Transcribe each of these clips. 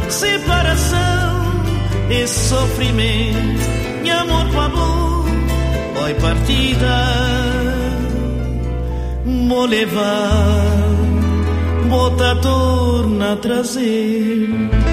separação e sofrimento, e amor com amor, oi partida, vou levar, bota torna a trazer.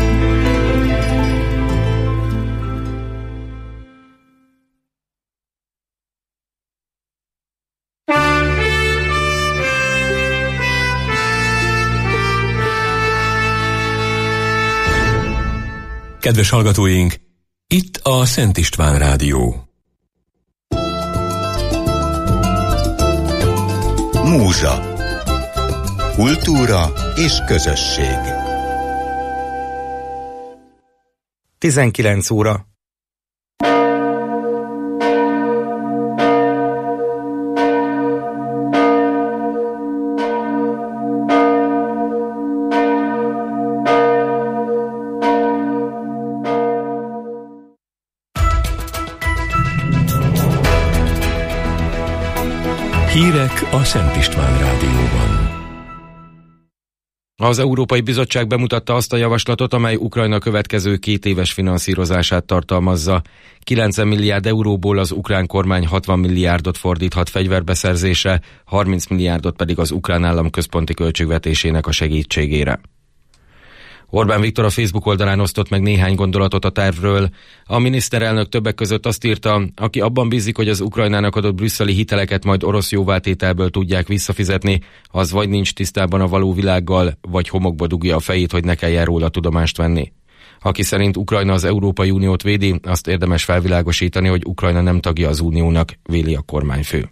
Kedves hallgatóink, itt a Szent István Rádió. Múzsa. Kultúra és közösség. 19 óra. Hírek a Szent István Rádióban. Az Európai Bizottság bemutatta azt a javaslatot, amely Ukrajna következő 2 éves finanszírozását tartalmazza. 90 milliárd euróból az ukrán kormány 60 milliárdot fordíthat fegyverbeszerzésre, 30 milliárdot pedig az ukrán állam központi költségvetésének a segítségére. Orbán Viktor a Facebook oldalán osztott meg néhány gondolatot a tervről. A miniszterelnök többek között azt írta, aki abban bízik, hogy az Ukrajnának adott brüsszeli hiteleket majd orosz jóvátételből tudják visszafizetni, az vagy nincs tisztában a való világgal, vagy homokba dugja a fejét, hogy ne kelljen róla tudomást venni. Aki szerint Ukrajna az Európai Uniót védi, azt érdemes felvilágosítani, hogy Ukrajna nem tagja az Uniónak, véli a kormányfő.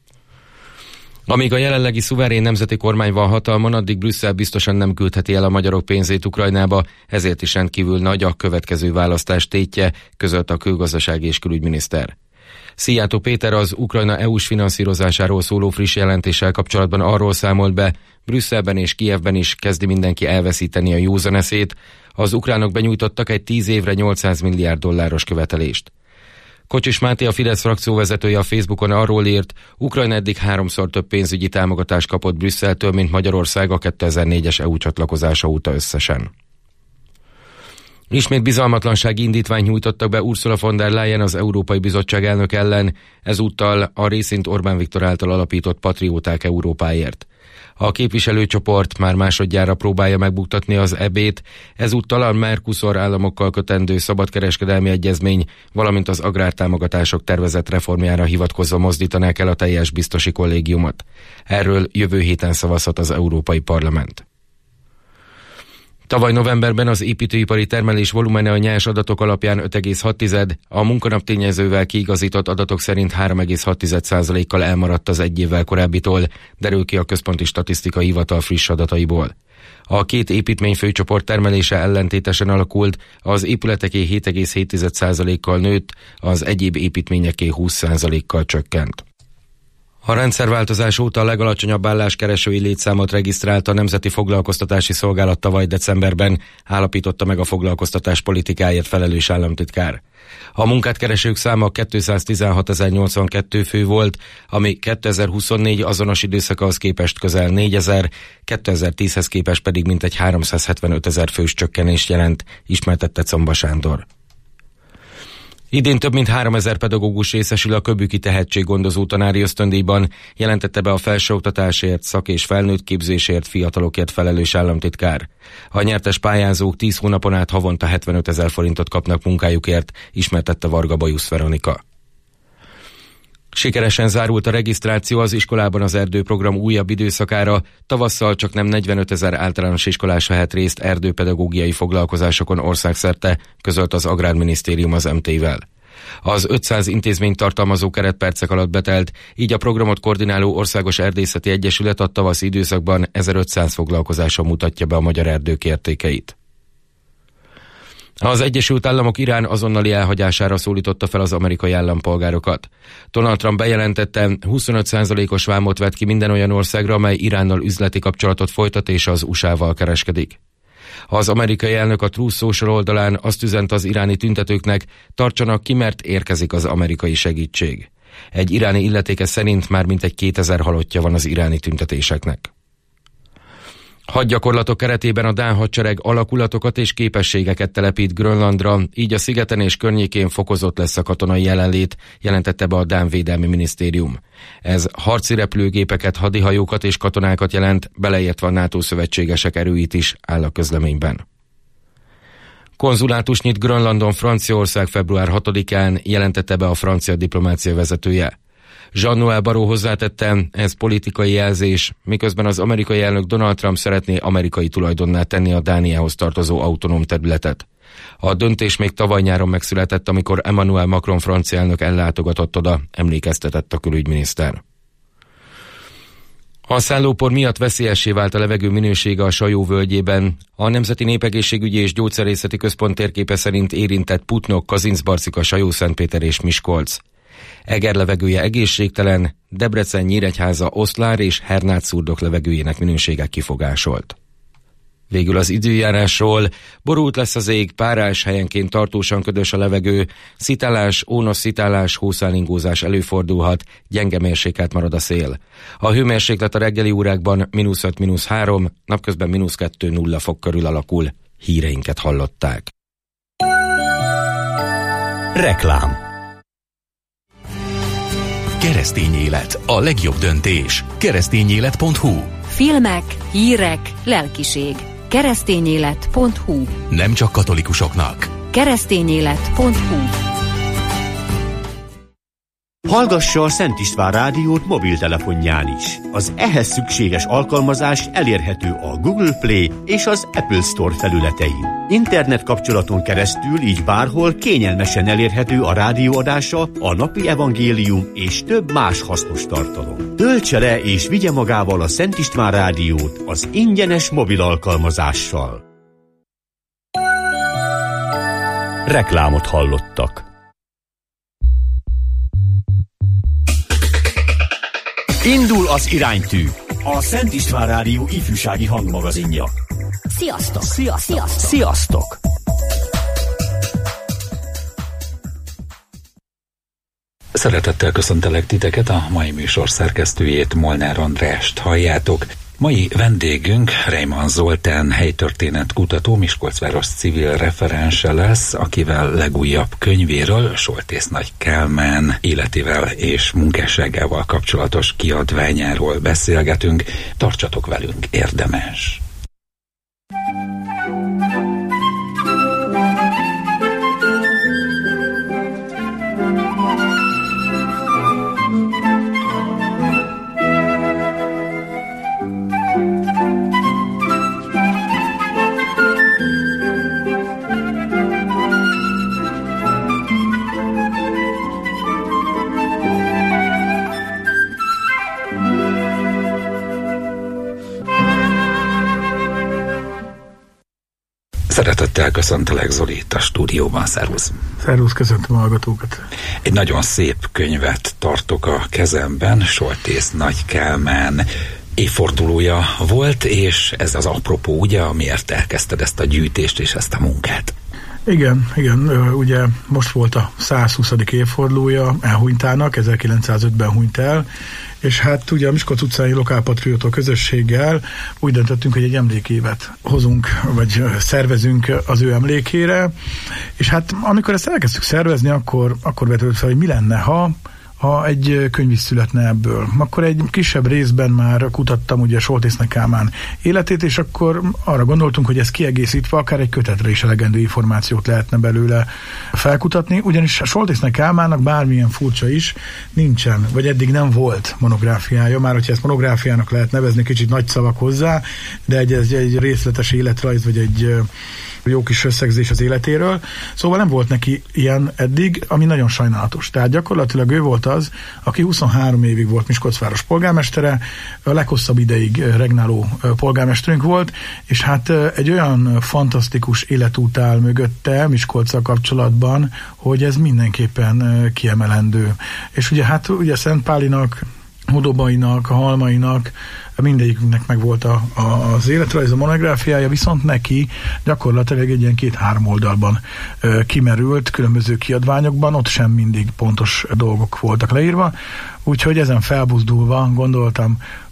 Amíg a jelenlegi szuverén nemzeti kormány van hatalmon, addig Brüsszel biztosan nem küldheti el a magyarok pénzét Ukrajnába, ezért is rendkívül nagy a következő választás tétje, közölt a külgazdasági és külügyminiszter. Szijjártó Péter az Ukrajna EU-s finanszírozásáról szóló friss jelentéssel kapcsolatban arról számolt be, Brüsszelben és Kijevben is kezdi mindenki elveszíteni a józan eszét, az ukránok benyújtottak egy 10 évre 800 milliárd dolláros követelést. Kocsis Máté, a Fidesz frakcióvezetője a Facebookon arról írt, Ukrajna eddig 3-szor több pénzügyi támogatást kapott Brüsszeltől, mint Magyarország a 2004-es EU csatlakozása óta összesen. Ismét bizalmatlansági indítványt nyújtottak be Ursula von der Leyen, az Európai Bizottság elnök ellen, ezúttal a részint Orbán Viktor által alapított Patrióták Európáért. A képviselőcsoport már másodjára próbálja megbuktatni az EB-t, ezúttal a Mercosur államokkal kötendő szabadkereskedelmi egyezmény, valamint az agrártámogatások tervezett reformjára hivatkozva mozdítanák el a teljes biztosi kollégiumot. Erről jövő héten szavazhat az Európai Parlament. Tavaly novemberben az építőipari termelés volumene a nyers adatok alapján 5,6, a munkanaptényezővel kiigazított adatok szerint 3,6%-kal elmaradt az egy évvel korábbitól, derül ki a Központi Statisztikai Hivatal friss adataiból. A két építmény főcsoport termelése ellentétesen alakult, az épületeké 7,7%-kal nőtt, az egyéb építményeké 20%-kal csökkent. A rendszerváltozás óta a legalacsonyabb álláskeresői létszámot regisztrálta a Nemzeti Foglalkoztatási Szolgálat tavaly decemberben, állapította meg a foglalkoztatás politikáért felelős államtitkár. A munkát keresők száma 216.082 fő volt, ami 2024 azonos időszakához képest közel 4000, 2010-hez képest pedig mintegy 375.000 fős csökkenést jelent, ismertette Comba Sándor. Idén több mint 3000 pedagógus részesül a Köbüki Tehetséggondozó Tanári Ösztöndíjban, jelentette be a felsőoktatásért, szak- és felnőtt képzésért, fiatalokért felelős államtitkár. A nyertes pályázók 10 hónapon át havonta 75.000 forintot kapnak munkájukért, ismertette Varga Bajusz Veronika. Sikeresen zárult a regisztráció az iskolában az erdőprogram újabb időszakára, tavasszal csak nem 45.000 általános iskolás vehet részt erdőpedagógiai foglalkozásokon országszerte, közölt az Agrárminisztérium az MT-vel. Az 500 intézményt tartalmazó keretpercek alatt betelt, így a programot koordináló Országos Erdészeti Egyesület a tavaszi időszakban 1500 foglalkozáson mutatja be a magyar erdők értékeit. Az Egyesült Államok Irán azonnali elhagyására szólította fel az amerikai állampolgárokat. Donald Trump bejelentette, 25%-os vámot vett ki minden olyan országra, amely Iránnal üzleti kapcsolatot folytat és az USA-val kereskedik. Az amerikai elnök a Truth Social oldalán azt üzente az iráni tüntetőknek, tartsanak ki, mert érkezik az amerikai segítség. Egy iráni illetékes szerint már mintegy 2000 halottja van az iráni tüntetéseknek. Hadgyakorlatok keretében a dán hadsereg alakulatokat és képességeket telepít Grönlandra, így a szigeten és környékén fokozott lesz a katonai jelenlét, jelentette be a dán védelmi minisztérium. Ez harci repülőgépeket, hadihajókat és katonákat jelent, beleértve a NATO szövetségesek erőit is, áll a közleményben. Konzulátus nyit Grönlandon Franciaország február 6-án, jelentette be a francia diplomácia vezetője. Jean-Noël Barrot hozzátette, ez politikai jelzés, miközben az amerikai elnök Donald Trump szeretné amerikai tulajdonná tenni a Dániához tartozó autonóm területet. A döntés még tavaly nyáron megszületett, amikor Emmanuel Macron francia elnök ellátogatott oda, emlékeztetett a külügyminiszter. A szállópor miatt veszélyessé vált a levegő minősége a Sajó völgyében. A Nemzeti Népegészségügyi és Gyógyszerészeti Központ térképe szerint érintett Putnok, Kazincbarcika, Sajó-Szentpéter és Miskolc. Eger levegője egészségtelen, Debrecen, Nyíregyháza, Oszlár és Hernát-Szurdok levegőjének minősége kifogásolt. Végül az időjárásról: borult lesz az ég, párás, helyenként tartósan ködös a levegő, szitálás, ónos szitálás, hószálingózás előfordulhat, gyenge mérsékelt marad a szél. A hőmérséklet a reggeli órákban -5, -3, napközben -2-0 fok körül alakul. Híreinket hallották. Reklám. Keresztény élet, a legjobb döntés. Keresztényélet.hu. Filmek, hírek, lelkiség. Keresztényélet.hu. Nem csak katolikusoknak. Keresztényélet.hu. Hallgassa a Szent István rádiót mobiltelefonján is. Az ehhez szükséges alkalmazás elérhető a Google Play és az Apple Store felületein. Internet kapcsolaton keresztül így bárhol kényelmesen elérhető a rádióadása, a napi evangélium és több más hasznos tartalom. Töltse le és vigye magával a Szent István rádiót az ingyenes mobil alkalmazással. Reklámot hallottak. Indul az iránytű, a Szent István Rádió ifjúsági hangmagazinja. Sziasztok! Sziasztok! Sziasztok! Szeretettel köszöntelek titeket, a mai műsor szerkesztőjét, Molnár Andrást halljátok. Mai vendégünk Reimann Zoltán helytörténet kutató, Miskolcváros civil referense lesz, akivel legújabb könyvéről, Soltész Nagy Kálmán életével és munkásságával kapcsolatos kiadványáról beszélgetünk. Tartsatok velünk, érdemes! Szeretettel köszöntelek, Zoli, itt a stúdióban. Szervusz! Szervusz, köszöntöm a hallgatókat! Egy nagyon szép könyvet tartok a kezemben, Soltész Nagy Kálmán évfordulója volt, és ez az apropó, ugye, amiért elkezdted ezt a gyűjtést és ezt a munkát. Igen, ugye most volt a 120. évfordulója elhunytának, 1905-ben hunyt el, és hát ugye a Miskolc utcai lokálpatrióta közösséggel úgy döntöttünk, hogy egy emlékévet hozunk, vagy szervezünk az ő emlékére, és hát amikor ezt elkezdtük szervezni, akkor vetődött fel, hogy mi lenne, ha egy könyv is születne ebből. Akkor egy kisebb részben már kutattam ugye Soltész Nagy Kálmán életét, és akkor arra gondoltunk, hogy ez kiegészítve akár egy kötetre is elegendő információt lehetne belőle felkutatni, ugyanis a Soltész Nagy Kálmánnak bármilyen furcsa is nincsen, vagy eddig nem volt monográfiája, már hogyha ezt monográfiának lehet nevezni, kicsit nagy szavak hozzá, de egy részletes életrajz, vagy egy jó kis összegzés az életéről. Szóval nem volt neki ilyen eddig, ami nagyon sajnálatos. Tehát gyakorlatilag ő volt az, aki 23 évig volt Miskolcváros polgármestere, a leghosszabb ideig regnáló polgármesterünk volt, és hát egy olyan fantasztikus életút áll mögötte Miskolccal kapcsolatban, hogy ez mindenképpen kiemelendő. És ugye Szent Pálinak, Hódobainak, a Halmainak, mindegyikünknek meg volt az életrajz, a monográfiája, viszont neki gyakorlatilag egy ilyen 2-3 oldalban kimerült különböző kiadványokban, ott sem mindig pontos dolgok voltak leírva, úgyhogy ezen felbuzdulva gondoltam,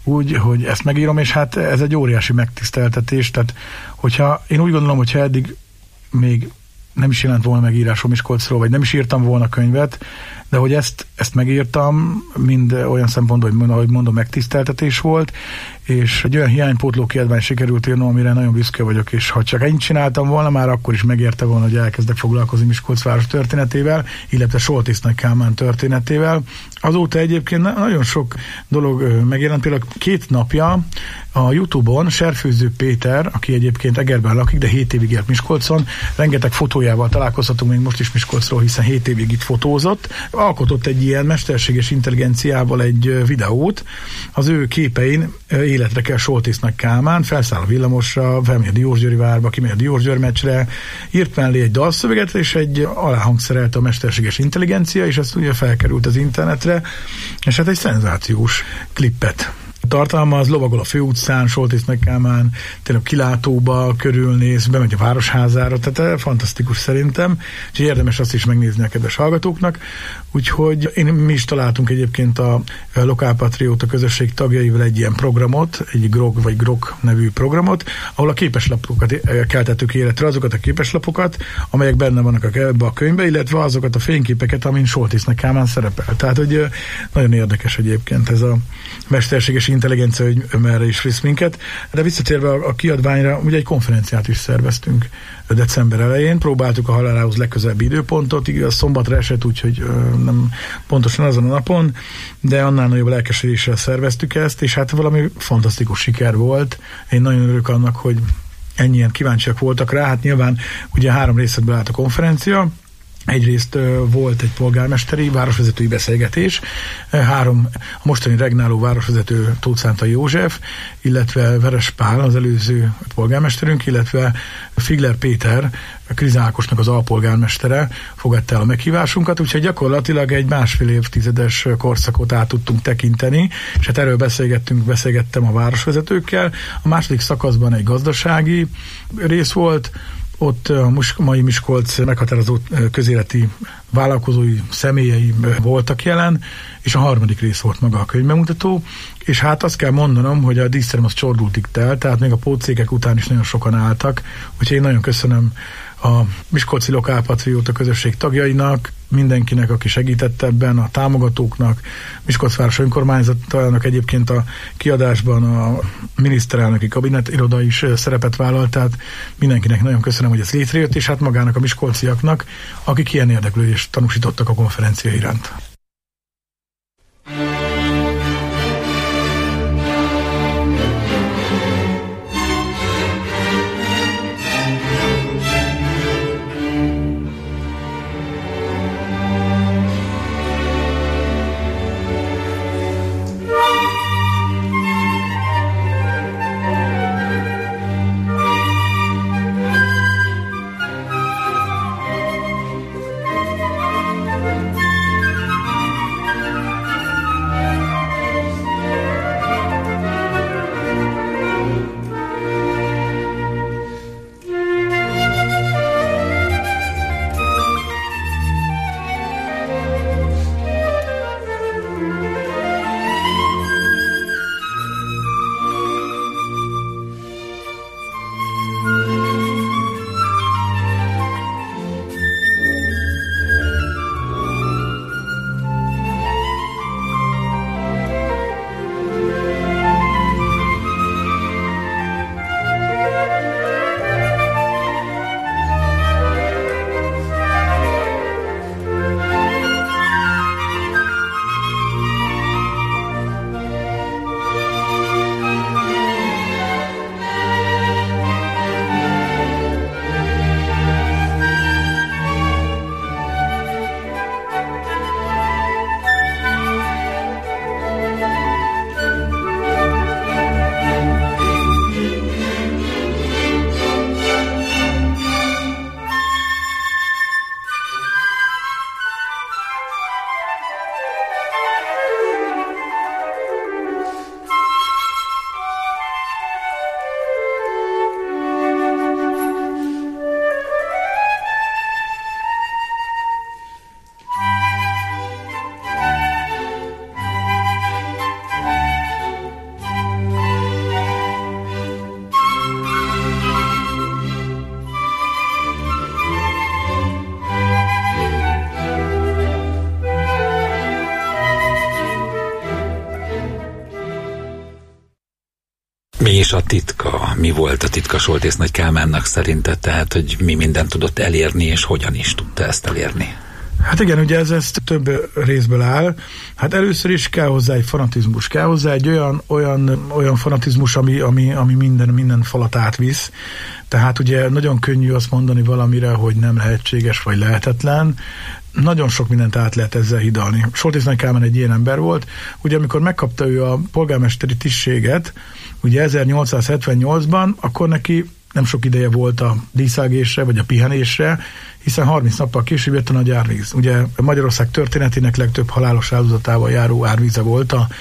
úgy, hogy ezt megírom, és hát ez egy óriási megtiszteltetés, tehát hogyha én úgy gondolom, hogyha eddig még nem is jelent volna megírásom Miskolcról, vagy nem is írtam volna könyvet, de hogy ezt megírtam, mind olyan szempontból, hogy mondom, megtiszteltetés volt, és egy olyan hiánypótló kiadványt sikerült írnom, amire nagyon büszke vagyok, és ha csak ennyit csináltam volna, már akkor is megérte volna, hogy elkezdek foglalkozni Miskolc város történetével, illetve Soltész Nagy Kálmán történetével. Azóta egyébként nagyon sok dolog megjelent, például 2 napja a YouTube-on Serfőző Péter, aki egyébként Egerben lakik, de 7 évig élt Miskolcon, rengeteg fotójával találkozhatunk még most is Miskolcról, hiszen 7 évig itt fotózott, alkotott egy ilyen mesterséges intelligenciával egy videót, az ő képein életre kell Soltész Nagy Kálmán, felszáll a villamosra, felmegy a Diósgyőri várba, kimegy a Diósgyőr meccsre, írt mellé egy dalszöveget, és egy aláhangszerelte a mesterséges intelligencia, és ez ugye felkerült az internetre, és hát egy szenzációs klippet tartalmaz, lovagol a főutcán, Soltész Nagy Kálmán, tényleg kilátóba körülnéz, bemegy a Városházára, tehát fantasztikus szerintem, és érdemes azt is megnézni a kedves hallgatóknak. Úgyhogy mi is találtunk egyébként a Lokálpatrióta közösség tagjaival egy ilyen programot, egy GROG vagy GROG nevű programot, ahol a képeslapokat keltettük életre, azokat a képeslapokat, amelyek benne vannak ebbe a könyvbe, illetve azokat a fényképeket, amin Soltész Nagy Kálmán szerepel. Tehát, hogy nagyon érdekes egyébként ez a mesterséges intelligencia, hogy merre is visz minket. De visszatérve a kiadványra, ugye egy konferenciát is szerveztünk december elején, próbáltuk a halálához legközelebbi időpontot, igaz, szombatra esett, úgyhogy nem pontosan azon a napon, de annál nagyobb lelkesedéssel szerveztük ezt, és hát valami fantasztikus siker volt. Én nagyon örülök annak, hogy ennyien kíváncsiak voltak rá. Hát nyilván ugye 3 részletből állt a konferencia. Egyrészt volt egy polgármesteri városvezetői beszélgetés, 3 a mostani regnáló városvezető Tóth Szántai József, illetve Veres Pál, az előző polgármesterünk, illetve Figler Péter, Kriz Ákosnak az alpolgármestere fogadta el a meghívásunkat, úgyhogy gyakorlatilag egy 1,5 évtizedes korszakot át tudtunk tekinteni, és hát erről beszélgettem a városvezetőkkel. A második szakaszban egy gazdasági rész volt, ott a mai Miskolc meghatározó közéleti vállalkozói személyei voltak jelen, és a 3. rész volt maga a könyvbemutató, és hát azt kell mondanom, hogy a díszterem az csordultig telt, tehát még a pótszékek után is nagyon sokan álltak, úgyhogy én nagyon köszönöm a Miskolci Lokálpatrióta közösség tagjainak, mindenkinek, aki segített ebben, a támogatóknak, Miskolc város önkormányzatának egyébként a kiadásban a miniszterelnöki kabinetiroda is szerepet vállalt, tehát mindenkinek nagyon köszönöm, hogy ez létrejött, és hát magának a miskolciaknak, akik ilyen érdeklődést tanúsítottak a konferencia iránt. Mi is a titka? Mi volt a titka Soltész Nagy Kálmánnak szerinted? Tehát, hogy mi mindent tudott elérni, és hogyan is tudta ezt elérni? Hát igen, ugye ez több részből áll. Hát először is kell hozzá egy fanatizmus, kell hozzá egy olyan fanatizmus, ami minden falat átvisz. Tehát ugye nagyon könnyű azt mondani valamire, hogy nem lehetséges vagy lehetetlen. Nagyon sok mindent át lehet ezzel hidalni. Soltész Nagy Kálmán egy ilyen ember volt. Ugye amikor megkapta ő a polgármesteri tisztséget, ugye 1878-ban, akkor neki nem sok ideje volt a díszelgésre, vagy a pihenésre, hiszen 30 nappal később jött a nagy árvíz. Ugye Magyarország történetének legtöbb halálos áldozatával járó árvíze volt a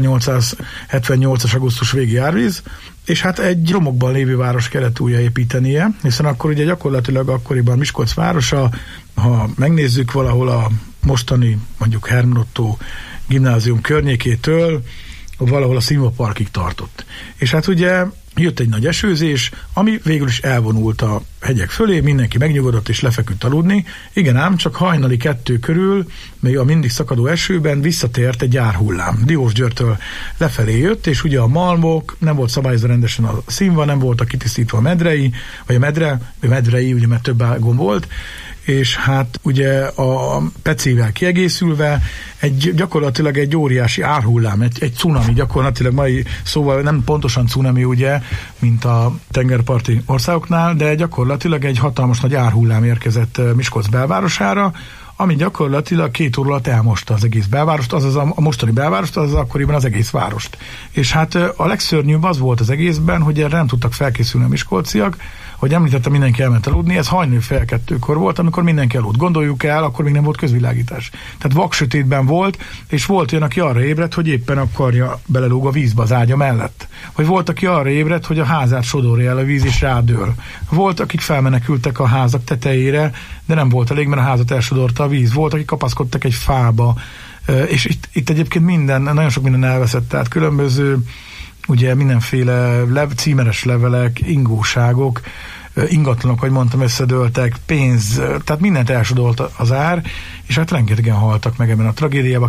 1878-as augusztus végi árvíz, és hát egy romokban lévő város kellett újjáépítenie, hiszen akkor ugye gyakorlatilag akkoriban Miskolc városa, ha megnézzük valahol a mostani mondjuk Herman Ottó gimnázium környékétől, valahol a Szilva Parkig tartott. És hát ugye jött egy nagy esőzés, ami végül is elvonult a hegyek fölé, mindenki megnyugodott és lefeküdt aludni. Igen ám, csak hajnali 2 körül, még a mindig szakadó esőben visszatért egy árhullám. Diósgyőrtől lefelé jött, és ugye a malmok, nem volt szabályozva rendesen a színva, nem voltak kitisztítva a medrei, vagy a medrei, ugye mert több ágon volt, és hát ugye a pecével kiegészülve gyakorlatilag egy óriási árhullám, egy cunami, gyakorlatilag mai szóval nem pontosan cunami ugye, mint a tengerparti országoknál, de gyakorlatilag egy hatalmas nagy árhullám érkezett Miskolc belvárosára, ami gyakorlatilag 2 óra alatt elmosta az egész belvárost, azaz a mostani belvárost, azaz akkoriban az egész várost. És hát a legszörnyűbb az volt az egészben, hogy erre nem tudtak felkészülni a miskolciak, hogy említettem, mindenki elment aludni, ez hajnali fél 2-kor volt, amikor mindenki aludt. Gondoljuk el, akkor még nem volt közvilágítás. Tehát vaksötétben volt, és volt olyan, aki arra ébredt, hogy éppen a karja belelóg a vízbe az ágya mellett. Vagy volt, aki arra ébredt, hogy a házát sodorja el a víz, és rádől. Volt, akik felmenekültek a házak tetejére, de nem volt elég, mert a házat elsodorta a víz. Volt, akik kapaszkodtak egy fába, és itt egyébként nagyon sok minden elveszett, tehát különböző ugye mindenféle címeres levelek, ingóságok, ingatlanok, ahogy mondtam, összedőltek, pénz, tehát mindent elsodolt az ár, és hát rengetegen haltak meg ebben a tragédiában,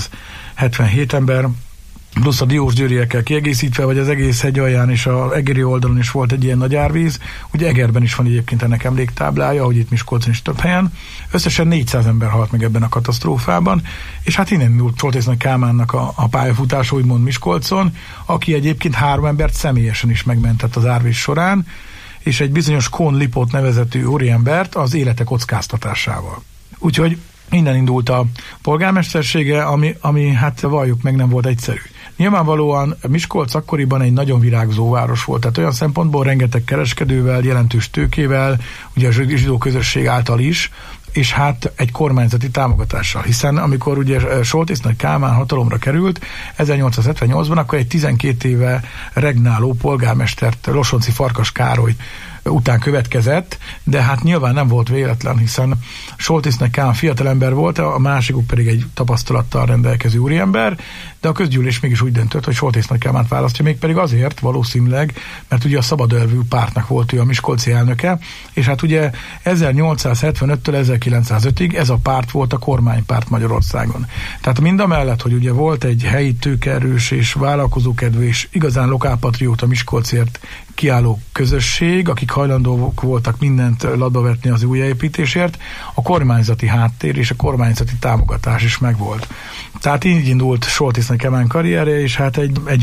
277 ember, plusz a diósgyőriekkel kiegészítve, vagy az egész hegy alján és az egeri oldalon is volt egy ilyen nagy árvíz. Ugye Egerben is van egyébként ennek emléktáblája, ahogy itt Miskolcon is több helyen. Összesen 400 ember halt meg ebben a katasztrófában, és hát innen indult Soltész Nagy Kálmánnak a pályafutása, úgymond Miskolcon, aki egyébként 3 embert személyesen is megmentett az árvíz során, és egy bizonyos Kohn Lipót nevezetű úriembert az élete kockáztatásával. Úgyhogy innen indult a polgármestersége, ami hát valljuk meg nem volt egyszerű. Nyilvánvalóan Miskolc akkoriban egy nagyon virágzó város volt, tehát olyan szempontból rengeteg kereskedővel, jelentős tőkével, ugye a zsidó közösség által is, és hát egy kormányzati támogatással, hiszen amikor ugye Soltész Nagy Kálmán hatalomra került 1878-ban, akkor egy 12 éve regnáló polgármestert, Losonczy Farkas Károly után következett, de hát nyilván nem volt véletlen, hiszen Soltész Nagy Kálmán fiatalember volt, a másikuk pedig egy tapasztalattal rendelkező úriember, de a közgyűlés mégis úgy döntött, hogy Soltész Nagy Kálmánt választja, mégpedig azért valószínűleg, mert ugye a szabadelvű pártnak volt ő a miskolci elnöke, és hát ugye 1875-től 1905-ig ez a párt volt a kormánypárt Magyarországon. Tehát mindamellett, hogy ugye volt egy helyi tőkeerős és vállalkozókedvű és igazán lokálpatrióta Miskolcért kiálló közösség, akik hajlandók voltak mindent latba vetni az újjáépítésért, a kormányzati háttér és a kormányzati támogatás is megvolt. Tehát így indult Soltész Nagy Kálmán karrierje, és hát egy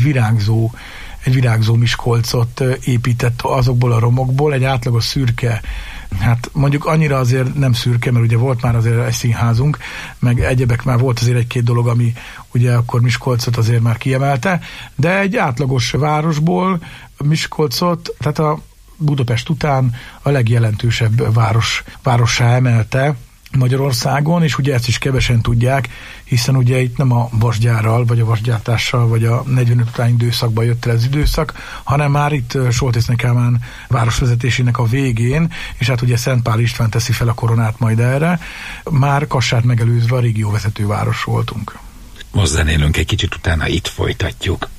virágzó Miskolcot épített azokból a romokból, egy átlagos szürke, hát mondjuk annyira azért nem szürke, mert ugye volt már azért egy színházunk, meg egyebek már volt azért 1-2 dolog, ami ugye akkor Miskolcot azért már kiemelte, de egy átlagos városból Miskolcot, tehát a Budapest után a legjelentősebb várossá emelte Magyarországon, és ugye ezt is kevesen tudják, hiszen ugye itt nem a vasgyárral, vagy a vasgyártással, vagy a 45 utáni időszakban jött el az időszak, hanem már itt Soltész Nagy Kálmán városvezetésének a végén, és hát ugye Szent Pál István teszi fel a koronát majd erre, már Kassát megelőzve a régióvezető város voltunk. Most zenélünk egy kicsit, utána itt folytatjuk.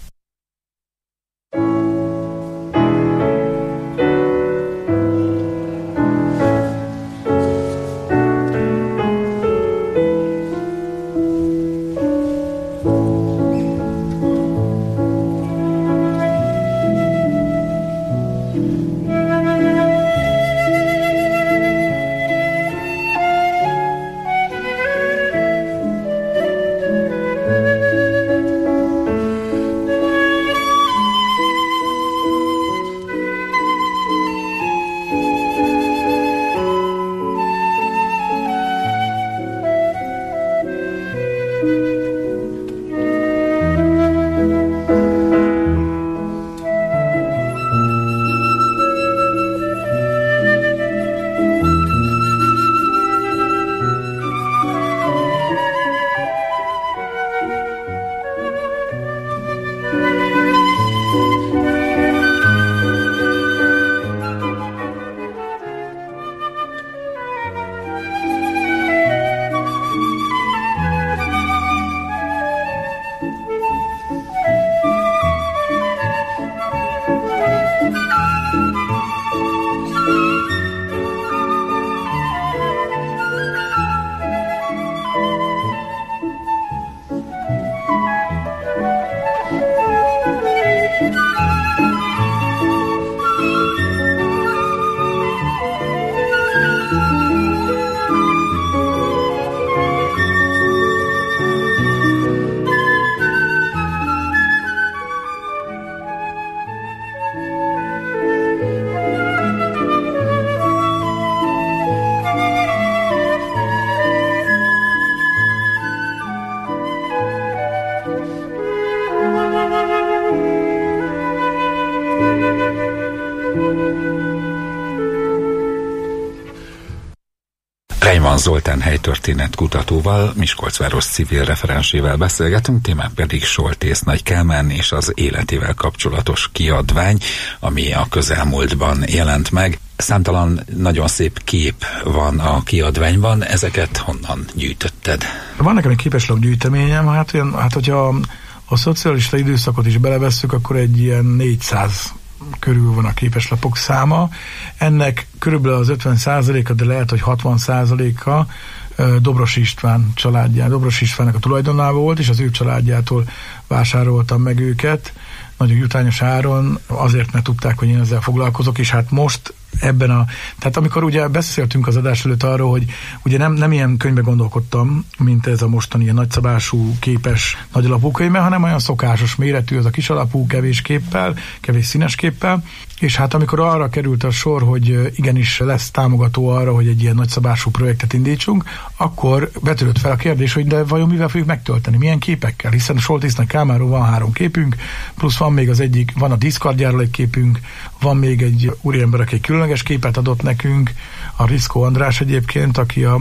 Reimann Zoltán helytörténet kutatóval, Miskolcváros civil referensével beszélgetünk, témán pedig Soltész Nagy Kálmán és az életével kapcsolatos kiadvány, ami a közelmúltban jelent meg. Számtalan nagyon szép kép van a kiadványban, ezeket honnan gyűjtötted? Van nekem egy képeslap gyűjteményem, hát hogyha a szocialista időszakot is belevesszük, akkor egy ilyen 400 körül van a képeslapok száma. Ennek körülbelül az 50%-a, de lehet, hogy 60%-a Dobros István családján, Dobros Istvánnak a tulajdonában volt, és az ő családjától vásároltam meg őket nagyon jutányos áron, azért, mert tudták, hogy én ezzel foglalkozok, és hát most tehát amikor ugye beszéltünk az adás előtt arról, hogy ugye nem ilyen könyvbe gondolkodtam, mint ez a mostani ilyen nagyszabású, képes, nagy alapú könyvbe, hanem olyan szokásos méretű, az a kis alapú, kevés képpel, kevés színes képpel, és hát amikor arra került a sor, hogy igenis lesz támogató arra, hogy egy ilyen nagyszabású projektet indítsunk, akkor vetődött fel a kérdés, hogy de vajon mivel fogjuk megtölteni, milyen képekkel, hiszen a Soltész Nagy Kálmánról van 3 képünk, plusz van még van a díszkardjáról egy képünk, van még egy úriember, aki egy különleges képet adott nekünk, a Riszkó András egyébként, aki a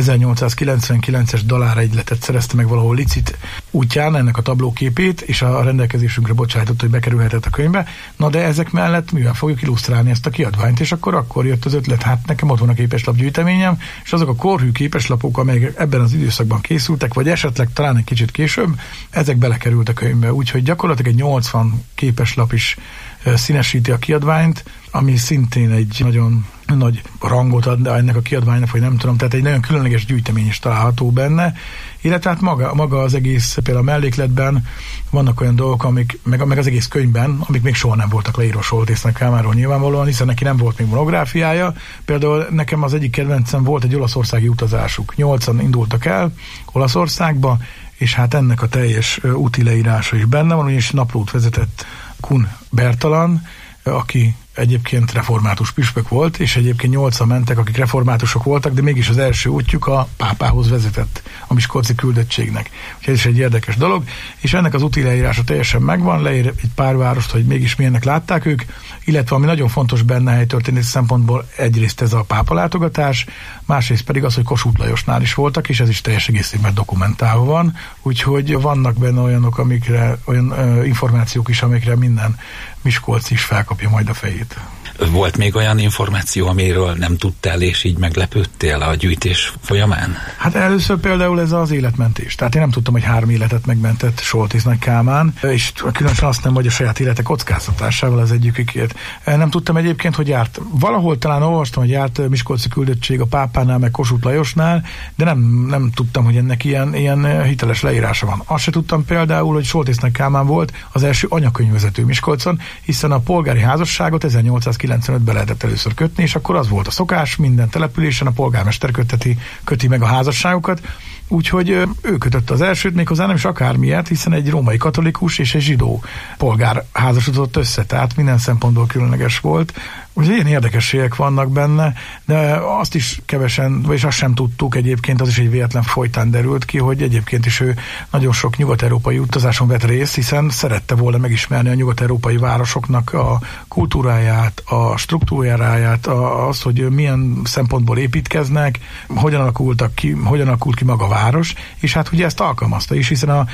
1899-es daláregyletet szerezte meg valahol licit útján, ennek a tablóképét, és a rendelkezésünkre bocsájtott, hogy bekerülhetett a könyvbe. Na de ezek mellett mivel fogjuk illusztrálni ezt a kiadványt, és akkor jött az ötlet, hát nekem ott van a képeslapgyűjteményem, és azok a korhű képeslapok, amelyek ebben az időszakban készültek, vagy esetleg talán egy kicsit később, ezek belekerült a könyvbe, úgyhogy gyakorlatilag egy 80 képeslap is színesíti a kiadványt, ami szintén egy nagyon nagy rangot ad ennek a kiadványnak, vagy nem tudom, tehát egy nagyon különleges gyűjtemény is található benne, illetve hát maga az egész, például a mellékletben vannak olyan dolgok, meg az egész könyvben, amik még soha nem voltak leírva Soltész Nagy Kálmánról nyilvánvalóan, hiszen neki nem volt még monográfiája. Például nekem az egyik kedvencem volt egy olaszországi utazásuk. 8-an indultak el Olaszországba, és hát ennek a teljes úti leírása is benne van, és naplót vezetett Kun Bertalan, aki egyébként református püspök volt, és egyébként 8-an mentek, akik reformátusok voltak, de mégis az első útjuk a pápához vezetett, a miskolci küldöttségnek. Úgyhogy ez is egy érdekes dolog, és ennek az úti leírása teljesen megvan, leír egy pár várost, hogy mégis milyennek látták ők, illetve ami nagyon fontos benne helytörténeti szempontból, egyrészt ez a pápa látogatás, másrészt pedig az, hogy Kossuth Lajosnál is voltak, és ez is teljes egészében dokumentálva van, úgyhogy vannak benne olyanok, olyan információk is, amikre minden miskolci is felkapja majd a fejét. Volt még olyan információ, amiről nem tudtál, és így meglepődtél a gyűjtés folyamán? Hát először például ez az életmentés. Tehát én nem tudtam, hogy 3 életet megmentett Soltész Nagy Kálmán, és különösen azt nem, hogy a saját élete kockáztatásával az egyikükért. Nem tudtam egyébként, hogy járt. Valahol talán olvastam, hogy járt miskolci küldöttség a pápánál, meg Kossuth Lajosnál, de nem tudtam, hogy ennek ilyen hiteles leírása van. Azt se tudtam például, hogy Soltész Nagy Kálmán volt az első anyakönyvvezető Miskolcon, hiszen a polgári házasságot 1895-ben lehetett először kötni, és akkor az volt a szokás, minden településen a polgármester köti meg a házasságokat, úgyhogy ő kötötte az elsőt, méghozzá nem is akármilyet, hiszen egy római katolikus és egy zsidó polgár házasodott össze, tehát minden szempontból különleges volt. Úgyhogy ilyen érdekességek vannak benne, de azt is kevesen, vagyis azt sem tudtuk egyébként, az is egy véletlen folytán derült ki, hogy egyébként is ő nagyon sok nyugat-európai utazáson vett részt, hiszen szerette volna megismerni a nyugat-európai városoknak a kultúráját, a struktúráját, az, hogy milyen szempontból építkeznek, hogyan alakult ki maga a város, és hát ugye ezt alkalmazta is, hiszen a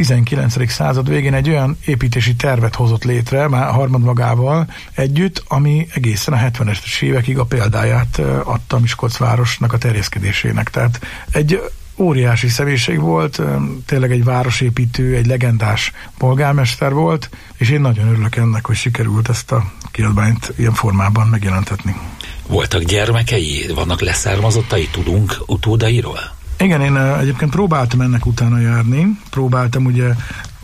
19. század végén egy olyan építési tervet hozott létre, már harmadmagával együtt, ami egészen a 70-es évekig a példáját adta Miskolcvárosnak a terjeszkedésének. Tehát egy óriási személyiség volt, tényleg egy városépítő, egy legendás polgármester volt, és én nagyon örülök ennek, hogy sikerült ezt a kiadványt ilyen formában megjelentetni. Voltak gyermekei? Vannak leszármazottai? Tudunk utódairól? Igen, én egyébként próbáltam ennek utána járni, próbáltam ugye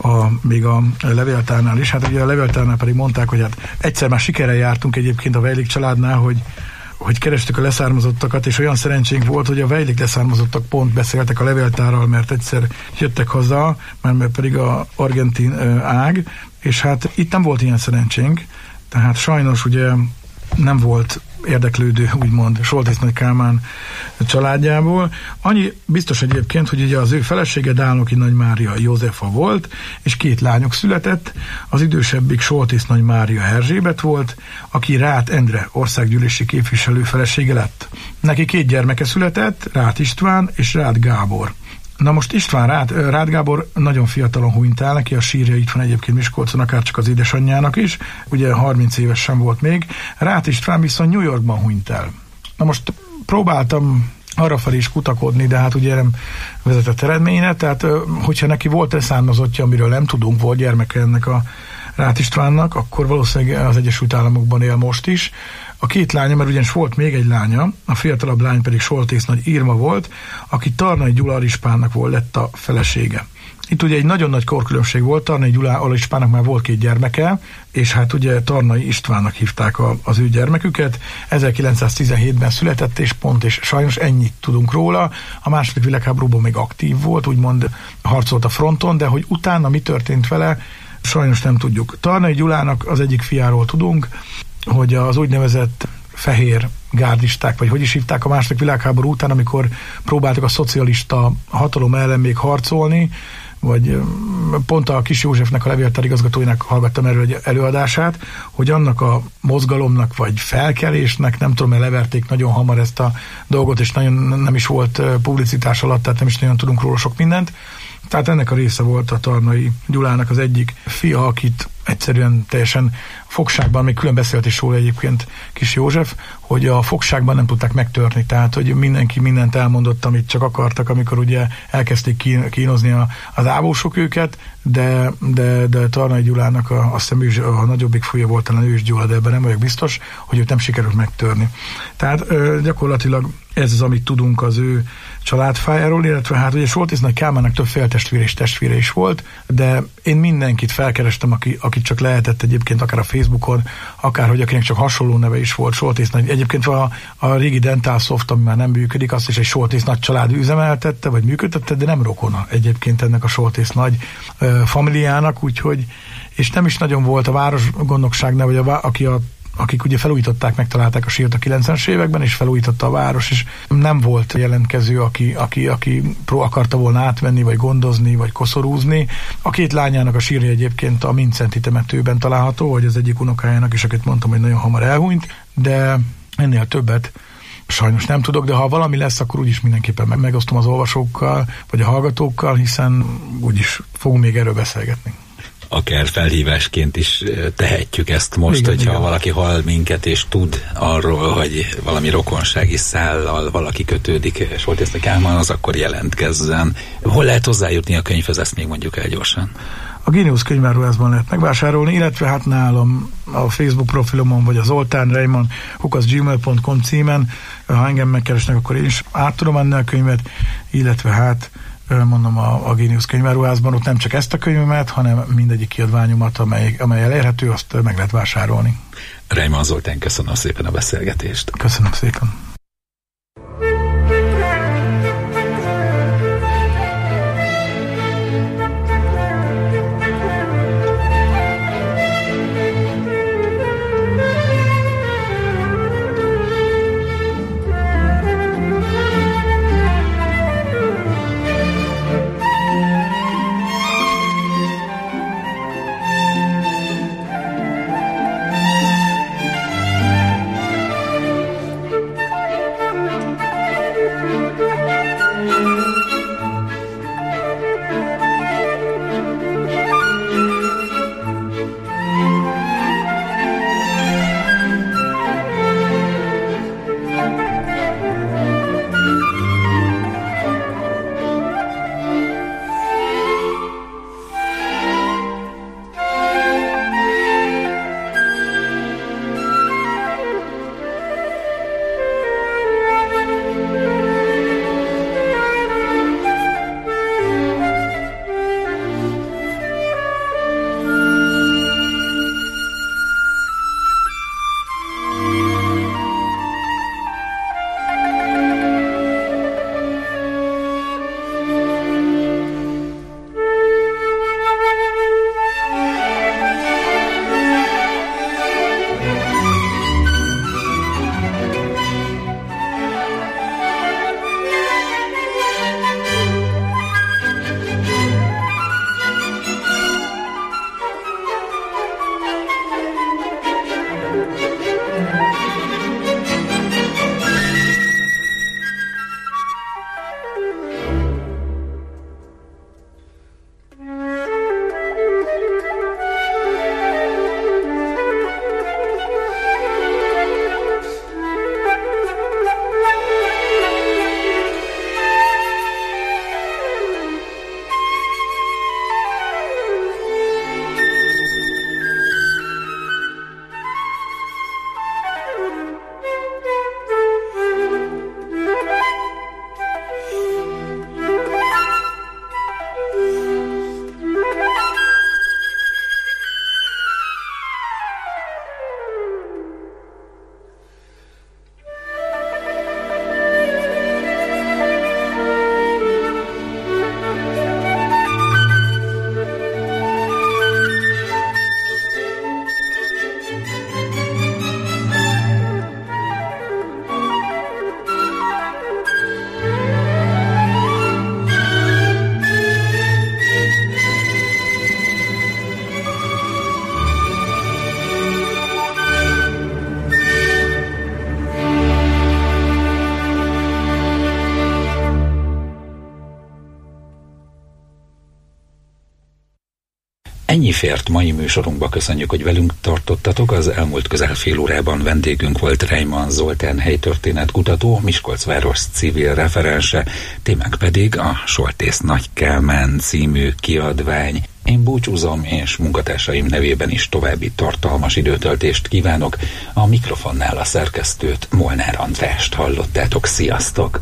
még a levéltárnál is, hát ugye a levéltárnál pedig mondták, hogy hát egyszer már sikerrel jártunk egyébként a Vejlik családnál, hogy kerestük a leszármazottakat, és olyan szerencsénk volt, hogy a Vejlik leszármazottak pont beszéltek a levéltárral, mert egyszer jöttek haza, mert pedig a argentin ág, és hát itt nem volt ilyen szerencsénk, tehát sajnos ugye nem volt érdeklődő, úgymond Soltész Nagy Kálmán családjából. Annyi biztos egyébként, hogy ugye az ő felesége Dálnoki Nagy Mária Józefa volt, és 2 lányok született. Az idősebbik Soltész Nagy Mária Erzsébet volt, aki Ráth Endre országgyűlési képviselő felesége lett. Neki 2 gyermeke született, Ráth István és Ráth Gábor. Na most Ráth Gábor nagyon fiatalon hunyt el, neki a sírja itt van egyébként Miskolcon, akár csak az édesanyjának is, ugye 30 éves sem volt még. Ráth István viszont New Yorkban hunyt el. Na most próbáltam arrafelé is kutakodni, de hát ugye nem vezetett eredményre, tehát hogyha neki volt leszármazottja, amiről nem tudunk, volt gyermeke ennek a Ráth Istvánnak, akkor valószínűleg az Egyesült Államokban él most is. A 2 lánya, mert ugyanis volt még egy lánya, a fiatalabb lány pedig Soltész Nagy Irma volt, aki Tarnay Gyula alispánnak lett a felesége. Itt ugye egy nagyon nagy korkülönbség volt, Tarnay Gyula alispánnak már volt 2 gyermeke, és hát ugye Tarnay Istvánnak hívták az ő gyermeküket. 1917-ben született, és sajnos ennyit tudunk róla. A második világháborúban még aktív volt, úgymond harcolt a fronton, de hogy utána mi történt vele, sajnos nem tudjuk. Tarnay Gyulának az egyik fiáról tudunk, hogy az úgynevezett fehér gárdisták, vagy hogy is hívták a második világháború után, amikor próbáltak a szocialista hatalom ellen még harcolni, vagy pont a Kis Józsefnek, a levéltár igazgatóinak hallgattam erről egy előadását, hogy annak a mozgalomnak, vagy felkelésnek, nem tudom, mert leverték nagyon hamar ezt a dolgot, és nagyon nem is volt publicitás alatt, tehát nem is nagyon tudunk róla sok mindent. Tehát ennek a része volt a Tarnay Gyulának az egyik fia, akit egyszerűen teljesen fogságban, még külön beszélt is róla egyébként Kis József, hogy a fogságban nem tudták megtörni, tehát hogy mindenki mindent elmondott, amit csak akartak, amikor ugye elkezdték kínozni az ávósok őket, de Tarnay Gyulának azt hiszem a nagyobbik fia volt talán Ős Gyula, de ebben nem vagyok biztos, hogy őt nem sikerült megtörni. Tehát gyakorlatilag ez az, amit tudunk az ő családfájáról, illetve hát ugye Soltész Nagy Kálmánnak több féltestvére és testvére is volt, de én mindenkit felkerestem, akit csak lehetett egyébként, akár a Facebookon, akár hogy akinek csak hasonló neve is volt, Soltész Nagy. Egyébként a régi Dental Soft, ami már nem működik, azt is egy Soltész Nagy család üzemeltette, vagy működtette, de nem rokona egyébként ennek a Soltész Nagy familiának, úgyhogy, és nem is nagyon volt a városgondnokság neve, vagy akik ugye felújították, megtalálták a sírt a 90-es években, és felújította a város, és nem volt jelentkező, aki akarta volna átvenni, vagy gondozni, vagy koszorúzni. A 2 lányának a sírja egyébként a Mincenti temetőben található, vagy az egyik unokájának is, akit mondtam, hogy nagyon hamar elhunyt, de ennél többet sajnos nem tudok, de ha valami lesz, akkor úgyis mindenképpen megosztom az olvasókkal, vagy a hallgatókkal, hiszen úgyis fogunk még erről beszélgetni. Akár felhívásként is tehetjük ezt most, hogyha valaki hall minket, és tud arról, hogy valami rokonsági szállal valaki kötődik Soltész Nagy Kálmánhoz, akkor jelentkezzen. Hol lehet hozzájutni a könyvhez, ezt még mondjuk el gyorsan. A Géniusz könyvárruházban lehet megvásárolni, illetve hát nálam a Facebook profilomon, vagy az oltánreimond@gmail.com címen, ha engem megkeresnek, akkor én is át tudom adni a könyvet, illetve hát mondom, a Géniusz könyvárruházban ott nem csak ezt a könyvemet, hanem mindegyik kiadványomat, amely elérhető, azt meg lehet vásárolni. Reimond Zoltán, köszönöm szépen a beszélgetést. Köszönöm szépen. Ennyi fért mai műsorunkba, köszönjük, hogy velünk tartottatok. Az elmúlt közel fél órában vendégünk volt Reimann Zoltán helytörténetkutató, Miskolcváros civil referense, témánk pedig a Soltész Nagy Kálmán című kiadvány. Én búcsúzom, és munkatársaim nevében is további tartalmas időtöltést kívánok. A mikrofonnál a szerkesztőt, Molnár Andrást hallottátok. Sziasztok!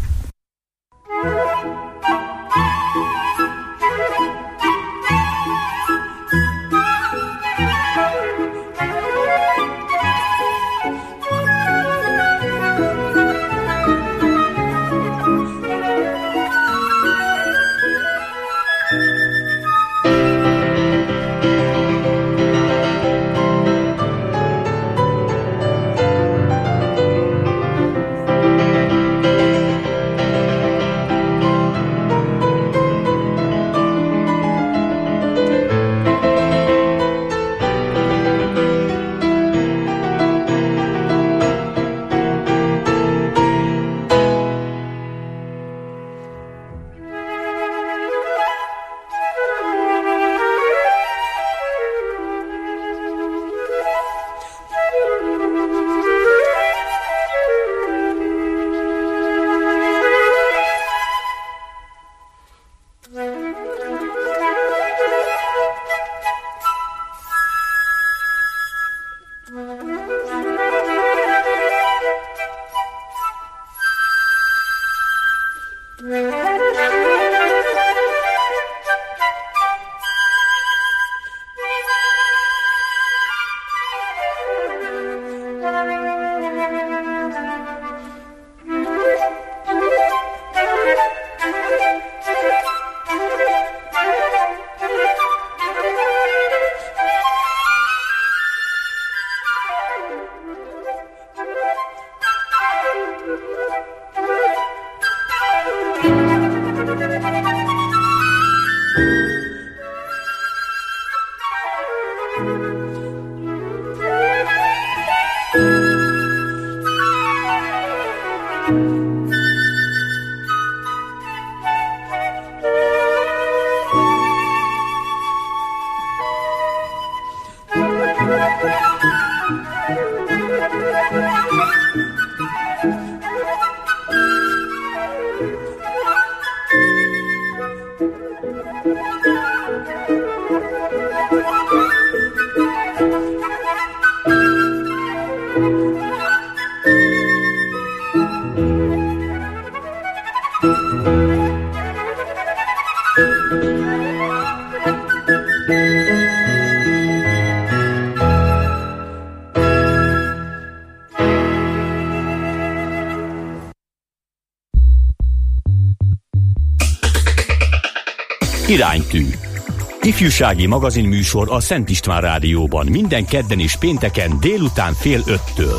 Iránytű. Ifjúsági magazinműsor a Szent István Rádióban minden kedden és pénteken délután 4:30.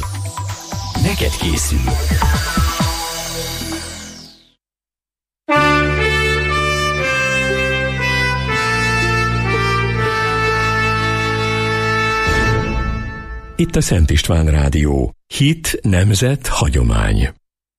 Neked készül. Itt a Szent István Rádió. Hit, nemzet, hagyomány.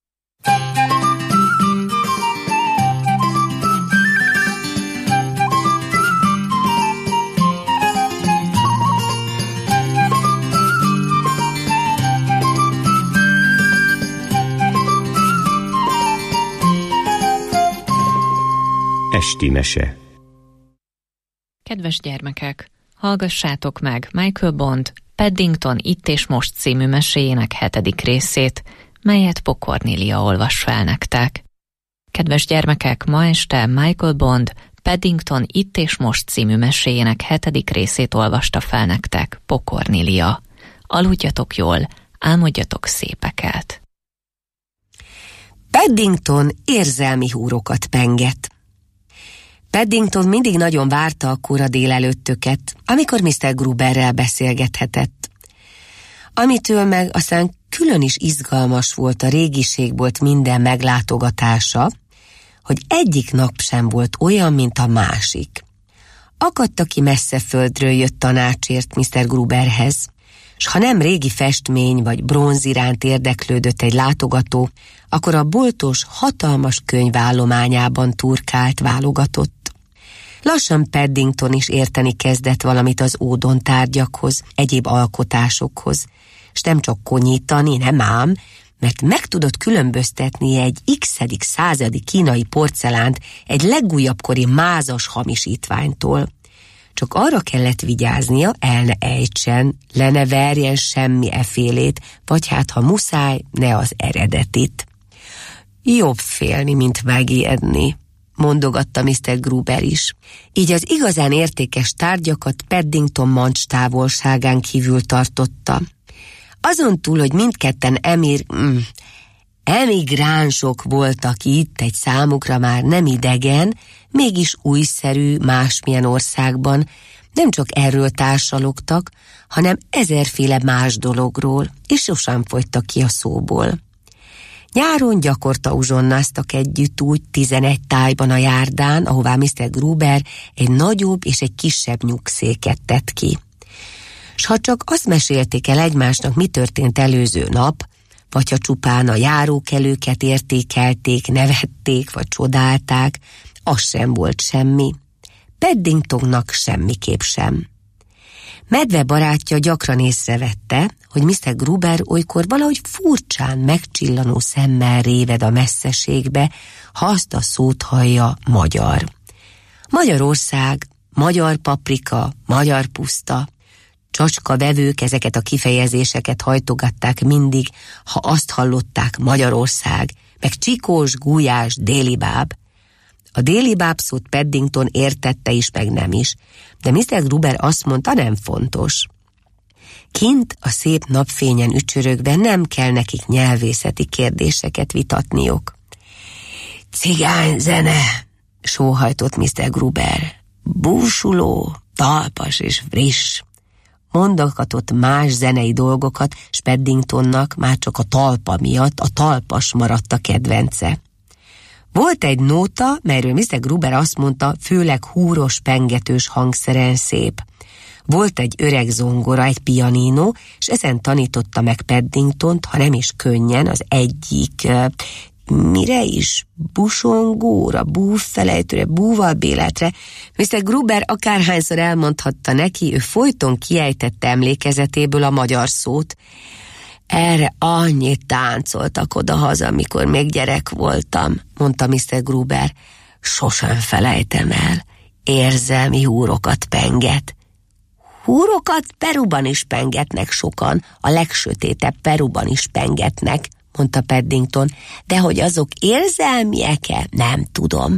Esti mese. Kedves gyermekek, hallgassátok meg Michael Bond Paddington Itt és Most című meséjének 7. részét, melyet Pokornélia olvas fel nektek. Kedves gyermekek, ma este Michael Bond Paddington Itt és Most című meséjének 7. részét olvasta fel nektek Pokornélia. Aludjatok jól, álmodjatok szépeket. Paddington érzelmi húrokat penget. Paddington mindig nagyon várta a kora délelőttöket, amikor Mr. Gruberrel beszélgethetett. Amitől meg aztán külön is izgalmas volt a régiségbolt minden meglátogatása, hogy egyik nap sem volt olyan, mint a másik. Akadt, aki messze földről jött tanácsért Mr. Gruberhez, s ha nem régi festmény vagy bronz iránt érdeklődött egy látogató, akkor a boltos hatalmas könyvállományában turkált, válogatott. Lassan Paddington is érteni kezdett valamit az ódon tárgyakhoz, egyéb alkotásokhoz, s nem csak konyítani, nem ám, mert meg tudott különböztetni egy x-edik századi kínai porcelánt egy legújabb kori mázas hamisítványtól. Csak arra kellett vigyáznia, el ne ejtsen, le ne verjen semmi efélét, vagy hát ha muszáj, ne az eredetit. Jobb félni, mint megijedni, mondogatta Mr. Gruber is. Így az igazán értékes tárgyakat Paddington mancs távolságán kívül tartotta. Azon túl, hogy mindketten emigránsok voltak itt, egy számukra már nem idegen, mégis újszerű másmilyen országban, nem csak erről társalogtak, hanem ezerféle más dologról, és sosem fogytak ki a szóból. Nyáron gyakorta uzsonnáztak együtt úgy 11 tájban a járdán, ahová Mr. Gruber egy nagyobb és egy kisebb nyugszéket tett ki. S ha csak azt mesélték el egymásnak, mi történt előző nap, vagy ha csupán a járókelőket értékelték, nevették, vagy csodálták, az sem volt semmi. Paddingtonnak semmiképp sem. Medve barátja gyakran észrevette, hogy Mr. Gruber olykor valahogy furcsán megcsillanó szemmel réved a messzeségbe, ha azt a szót hallja magyar. Magyarország, magyar paprika, magyar puszta. Csacskavevők ezeket a kifejezéseket hajtogatták mindig, ha azt hallották Magyarország, meg csikós, gulyás, délibáb. A délibáb szót Paddington értette is, meg nem is, de Mr. Gruber azt mondta, nem fontos. Kint a szép napfényen ücsörögve nem kell nekik nyelvészeti kérdéseket vitatniuk. Cigányzene, sóhajtott Mr. Gruber. Búsuló, talpas és friss. Mondogatott más zenei dolgokat, s Paddingtonnak már csak a talpa miatt a talpas maradt a kedvence. Volt egy nóta, melyről Mr. Gruber azt mondta, főleg húros, pengetős hangszeren szép. Volt egy öreg zongora, egy pianino, és ezen tanította meg Paddingtont, ha nem is könnyen, az egyik, mire is, busongóra, búfelejtőre, búvalbéletre. Mr. Gruber akárhányszor elmondhatta neki, ő folyton kiejtette emlékezetéből a magyar szót. Erre annyit táncoltak odahaza, amikor még gyerek voltam, mondta Mr. Gruber. Sosem felejtem el, érzelmi húrokat penget. Húrokat Peruban is pengetnek sokan, a legsötétebb Peruban is pengetnek, mondta Paddington, de hogy azok érzelmiek-e, nem tudom.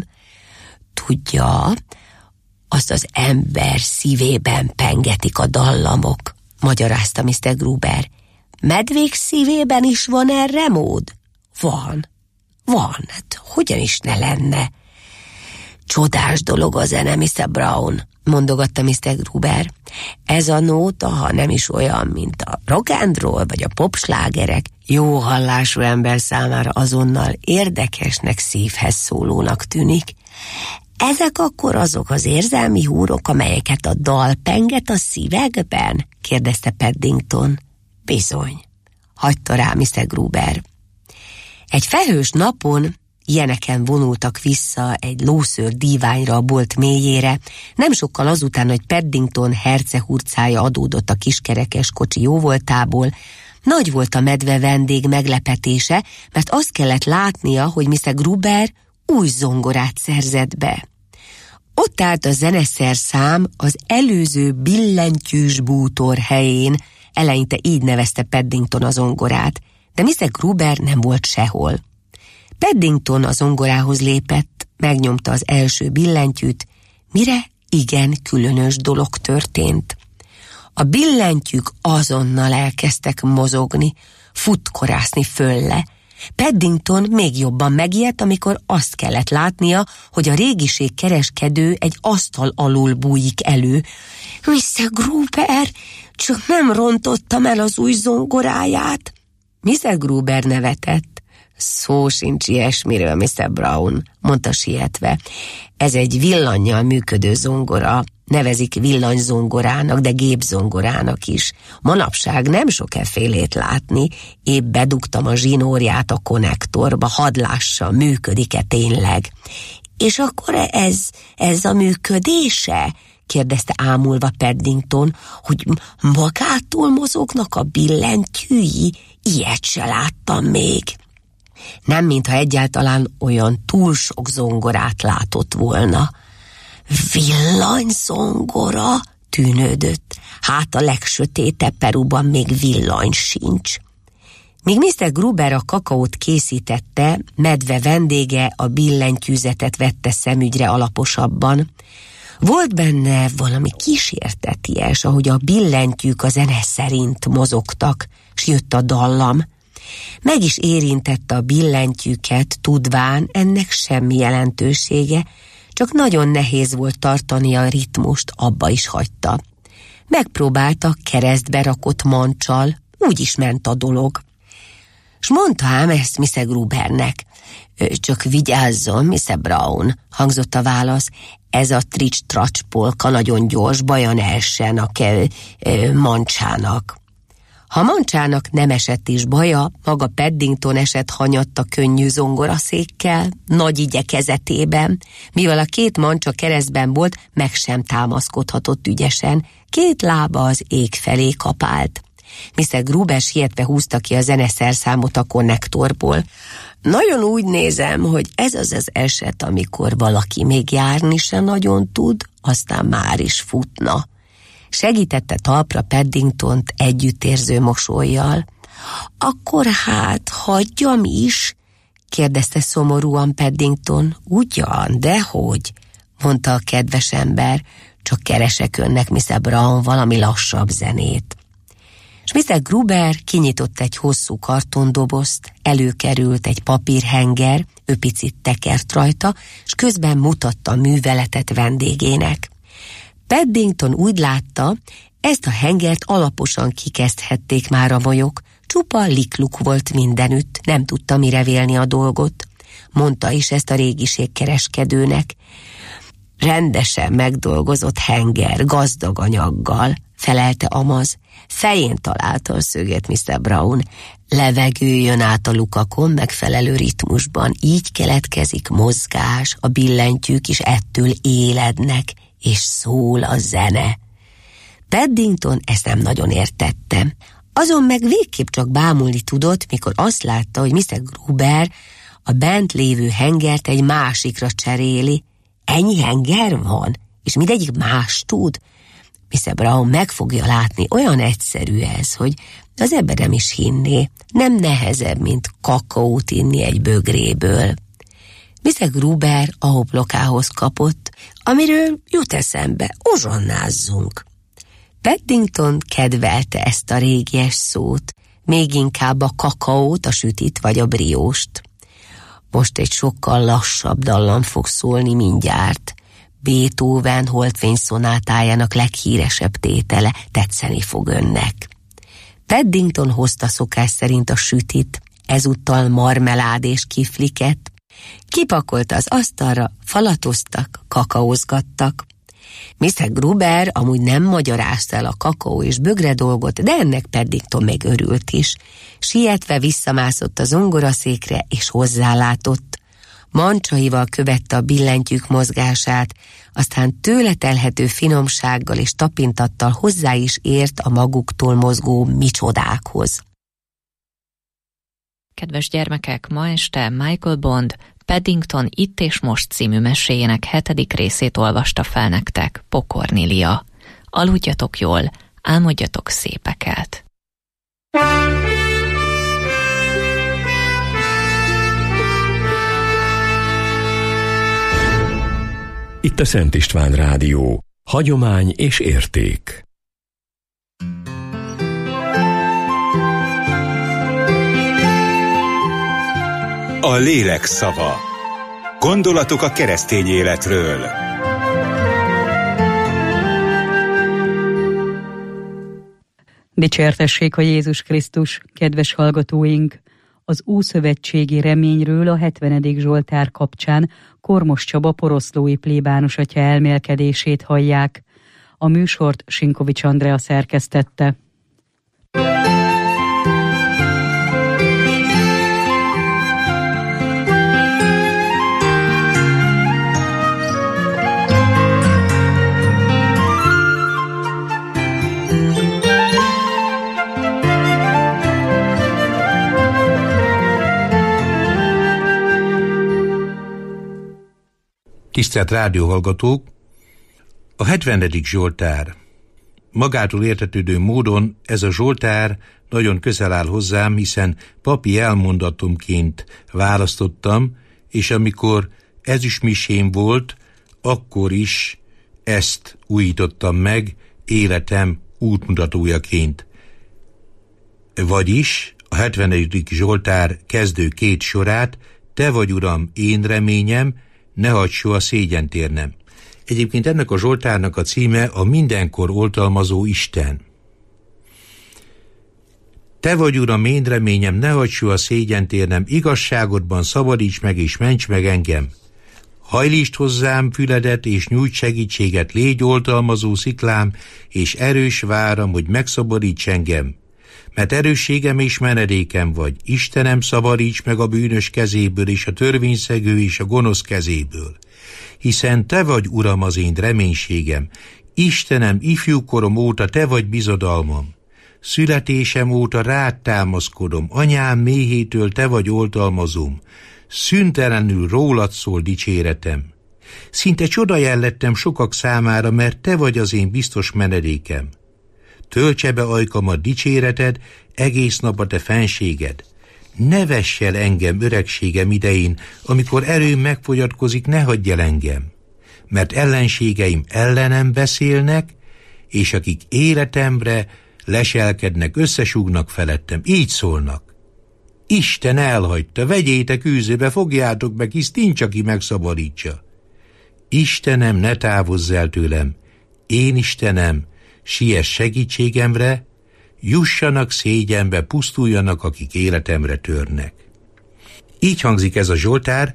Tudja, azt az ember szívében pengetik a dallamok, magyarázta Mr. Gruber. Medvék szívében is van erre mód? Van, hát hogyan is ne lenne? Csodás dolog a zene, Mr. Brown, mondogatta Mr. Gruber. Ez a nóta, ha nem is olyan, mint a rock and roll vagy a popslágerek, jó hallású ember számára azonnal érdekesnek, szívhez szólónak tűnik. Ezek akkor azok az érzelmi húrok, amelyeket a dal penget a szívekben? Kérdezte Paddington. Bizony, hagyta rá Mr. Gruber. Egy felhős napon ilyeneken vonultak vissza egy lószőr díványra a bolt mélyére, nem sokkal azután, hogy Paddington hercehurcája adódott a kiskerekes kocsi jóvoltából. Nagy volt a medve vendég meglepetése, mert azt kellett látnia, hogy Mr. Gruber új zongorát szerzett be. Ott állt a zeneszerszám az előző billentyűs bútor helyén, eleinte így nevezte Paddington a zongorát, de Mr. Gruber nem volt sehol. Paddington a zongorához lépett, megnyomta az első billentyűt, mire igen különös dolog történt. A billentyűk azonnal elkezdtek mozogni, futkorászni fölle. Paddington még jobban megijedt, amikor azt kellett látnia, hogy a régiség kereskedő egy asztal alól bújik elő. Mr. Gruber, csak nem rontottam el az új zongoráját. Mr. Gruber nevetett. Szó sincs ilyesmiről, Mr. Brown, mondta sietve. Ez egy villannyal működő zongora, nevezik villanyzongorának, de gépzongorának is. Manapság nem sok effélét látni, épp bedugtam a zsinórját a konnektorba, hadd lássa, működik-e tényleg. És akkor ez a működése? Kérdezte ámulva Paddington, hogy magától mozognak a billentyűi? Ilyet se láttam még. Nem, mintha egyáltalán olyan túl sok zongorát látott volna. Villanyzongora? Tűnődött. Hát a legsötétebb Peruban még villany sincs. Míg Mr. Gruber a kakaót készítette, medve vendége a billentyűzetet vette szemügyre alaposabban. Volt benne valami kísérteties, ahogy a billentyűk a zene szerint mozogtak, s jött a dallam. Meg is érintette a billentyűket, tudván ennek semmi jelentősége, csak nagyon nehéz volt tartani a ritmust, abba is hagyta. Megpróbálta keresztbe rakott mancsal, úgy is ment a dolog. S mondta ám ezt Mr. Grubernek. Csak vigyázzon, Mr. Brown, hangzott a válasz. Ez a trics-tracs polka nagyon gyors, baja ne essen a mancsának. Ha mancsának nem esett is baja, maga Paddington esett hanyatt a könnyű zongoraszékkel, nagy igyekezetében, mivel a két mancsa keresztben volt, meg sem támaszkodhatott ügyesen, két lába az ég felé kapált. Mr. Gruber sietve húzta ki a zeneszerszámot a konnektorból. Nagyon úgy nézem, hogy ez az eset, amikor valaki még járni se nagyon tud, aztán már is futna. Segítette talpra Paddingtont együttérző mosollyal. Akkor hát, hagyjam is? kérdezte szomorúan Paddington. Ugyan, dehogy, mondta a kedves ember, csak keresek önnek, Mr. Brown, valami lassabb zenét. És Mr. Gruber kinyitott egy hosszú kartondobozt, előkerült egy papírhenger, ő picit tekert rajta, és közben mutatta a műveletet vendégének. Paddington úgy látta, ezt a hengert alaposan kikezdhették már a molyok, csupa likluk volt mindenütt, nem tudta mire vélni a dolgot. Mondta is ezt a régiségkereskedőnek. Rendesen megdolgozott henger, gazdag anyaggal, felelte Amaz. Fején találta a szöget, Mr. Brown. Levegő jön át a lukakon megfelelő ritmusban, így keletkezik mozgás, a billentyűk is ettől élednek, és szól a zene. Paddington ezt nem nagyon értette. Azon meg végképp csak bámulni tudott, mikor azt látta, hogy Mr. Gruber a bent lévő hengert egy másikra cseréli. Ennyi henger van, és mindegyik más tud. Mr. Brown meg fogja látni, olyan egyszerű ez, hogy az ember nem is hinné. Nem nehezebb, mint kakaót inni egy bögréből. Mr. Gruber a hoplokához kapott, amiről jut eszembe, uzsonnázzunk. Paddington kedvelte ezt a régies szót, még inkább a kakaót, a sütit vagy a brióst. Most egy sokkal lassabb dallam fog szólni mindjárt. Beethoven holdfényszonátájának leghíresebb tétele, tetszeni fog önnek. Paddington hozta szokás szerint a sütit, ezúttal marmelád és kifliket, kipakolta az asztalra, falatoztak, kakaózgattak. Mr. Gruber amúgy nem magyarázta el a kakaó és bögre dolgot, de ennek Paddington még örült is. Sietve visszamászott a zongoraszékre és hozzálátott. Mancsaival követte a billentyűk mozgását, aztán tőle telhető finomsággal és tapintattal hozzá is ért a maguktól mozgó micsodákhoz. Kedves gyermekek, ma este Michael Bond Paddington Itt és Most című meséjének 7. részét olvasta fel nektek Pokornélia. Aludjatok jól, álmodjatok szépeket. Itt a Szent István Rádió. Hagyomány és érték. A lélek szava. Gondolatok a keresztény életről. Dicsértessék a Jézus Krisztus, kedves hallgatóink! Az ószövetségi reményről a 70. Zsoltár kapcsán Kormos Csaba poroszlói plébános atya elmélkedését hallják. A műsort Sinkovics Andrea szerkesztette. Tisztelt rádióhallgatók! A 70. Zsoltár. Magától értetődő módon ez a Zsoltár nagyon közel áll hozzám, hiszen papi elmondatomként választottam, és amikor ezüstmisém volt, akkor is ezt újítottam meg életem útmutatójaként. Vagyis a 70. Zsoltár kezdő 2 sorát: Te vagy, Uram, én reményem, ne hagyd soha szégyent érnem. Egyébként ennek a Zsoltárnak a címe a mindenkor oltalmazó Isten. Te vagy, Uram, én reményem, ne hagyd soha szégyent érnem, igazságodban szabadíts meg és ments meg engem. Hajlítsd hozzám füledet, és nyújts segítséget, légy oltalmazó sziklám, és erős váram, hogy megszabadíts engem. Mert erősségem és menedékem vagy, Istenem, szabadíts meg a bűnös kezéből, és a törvényszegő és a gonosz kezéből. Hiszen Te vagy, Uram, az én reménységem, Istenem, ifjúkorom óta Te vagy bizodalmam. Születésem óta rád támaszkodom, anyám méhétől Te vagy oltalmazóm, szüntelenül rólad szól dicséretem. Szinte csodajel lettem sokak számára, mert Te vagy az én biztos menedékem. Töltse be ajkamat dicséreted, egész nap a Te fenséged. Ne vess el engem öregségem idején, amikor erőm megfogyatkozik, ne hagyj el engem. Mert ellenségeim ellenem beszélnek, és akik életemre leselkednek, összesúgnak felettem, így szólnak: Isten elhagyta, vegyétek űzőbe, fogjátok meg, hisz nincs, aki megszabadítsa. Istenem, ne távozz el tőlem, én Istenem, siess segítségemre, jussanak szégyenbe, pusztuljanak, akik életemre törnek. Így hangzik ez a Zsoltár.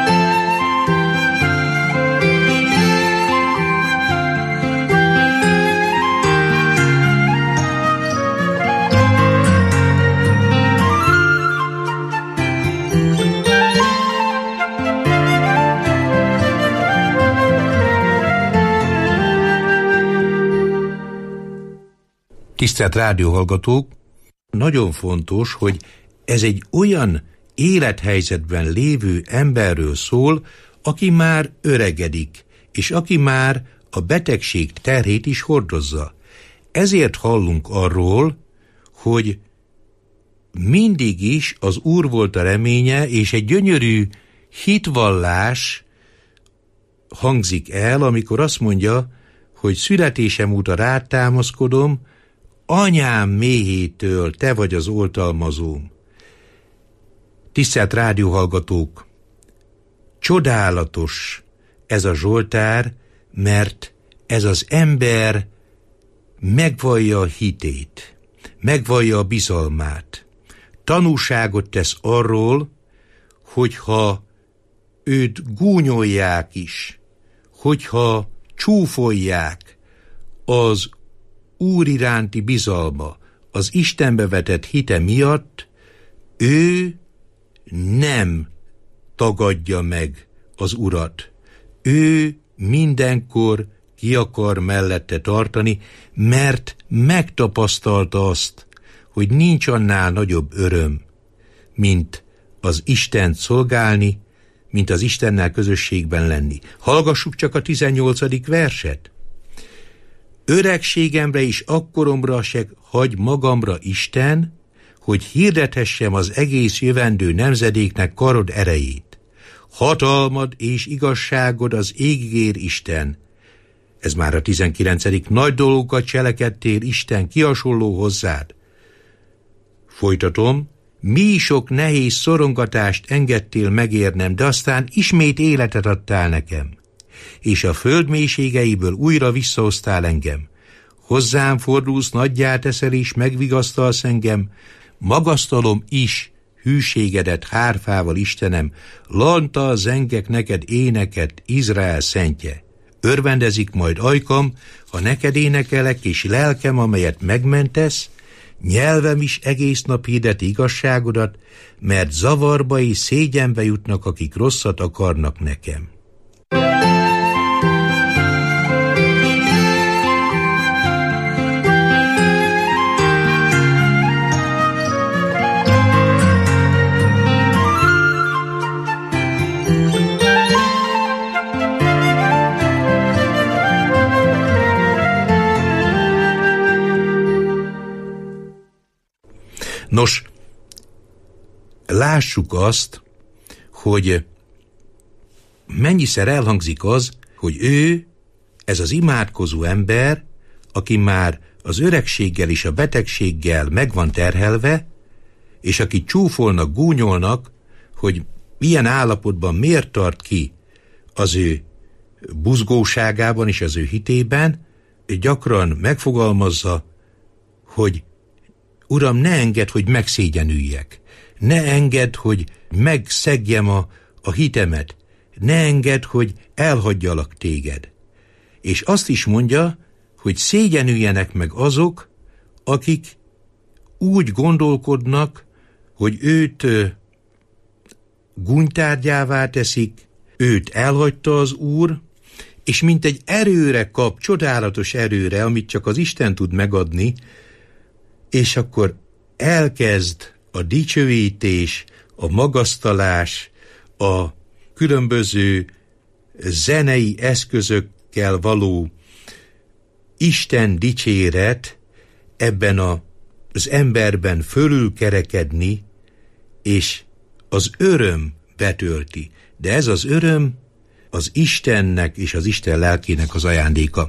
Tisztelt rádióhallgatók, nagyon fontos, hogy ez egy olyan élethelyzetben lévő emberről szól, aki már öregedik, és aki már a betegség terhét is hordozza. Ezért hallunk arról, hogy mindig is az Úr volt a reménye, és egy gyönyörű hitvallás hangzik el, amikor azt mondja, hogy születésem óta rád támaszkodom, anyám méhétől Te vagy az oltalmazóm. Tisztelt rádióhallgatók, csodálatos ez a Zsoltár, mert ez az ember megvallja a hitét, megvallja a bizalmát, tanúságot tesz arról, hogyha őt gúnyolják is, hogyha csúfolják, az Úr iránti bizalma, az Istenbe vetett hite miatt ő nem tagadja meg az Urat. Ő mindenkor ki akar mellette tartani, mert megtapasztalta azt, hogy nincs annál nagyobb öröm, mint az Istent szolgálni, mint az Istennel közösségben lenni. Hallgassuk csak a 18. verset. Öregségemre és akkoromra se hagy magamra Isten, hogy hirdethessem az egész jövendő nemzedéknek karod erejét. Hatalmad és igazságod az égig ér, Isten. Ez már a 19. Nagy dolgokat cselekedtél, Isten, ki hasonló hozzád. Folytatom, mi sok nehéz szorongatást engedtél megérnem, de aztán ismét életet adtál nekem, és a föld mélységeiből újra visszahoztál engem. Hozzám fordulsz, nagyjá teszel és megvigasztalsz engem, magasztalom is hűségedet hárfával, Istenem, lanta a zengek neked éneket, Izrael szentje. Örvendezik majd ajkam, ha neked énekelek, és lelkem, amelyet megmentesz, nyelvem is egész nap hirdeti igazságodat, mert zavarba és szégyenbe jutnak, akik rosszat akarnak nekem. Nos, lássuk azt, hogy mennyiszer elhangzik az, hogy ő, ez az imádkozó ember, aki már az öregséggel és a betegséggel meg van terhelve, és akit csúfolnak, gúnyolnak, hogy milyen állapotban miért tart ki az ő buzgóságában és az ő hitében, gyakran megfogalmazza, hogy Uram, ne engedd, hogy megszégyenüljek, ne engedd, hogy megszegjem a hitemet, ne engedd, hogy elhagyjalak téged. És azt is mondja, hogy szégyenüljenek meg azok, akik úgy gondolkodnak, hogy őt gúnytárgyává teszik, őt elhagyta az Úr, és mint egy erőre kap, csodálatos erőre, amit csak az Isten tud megadni, és akkor elkezd a dicsőítés, a magasztalás, a különböző zenei eszközökkel való Isten dicséret ebben az emberben fölülkerekedni, és az öröm betölti. De ez az öröm az Istennek és az Isten lelkének az ajándéka.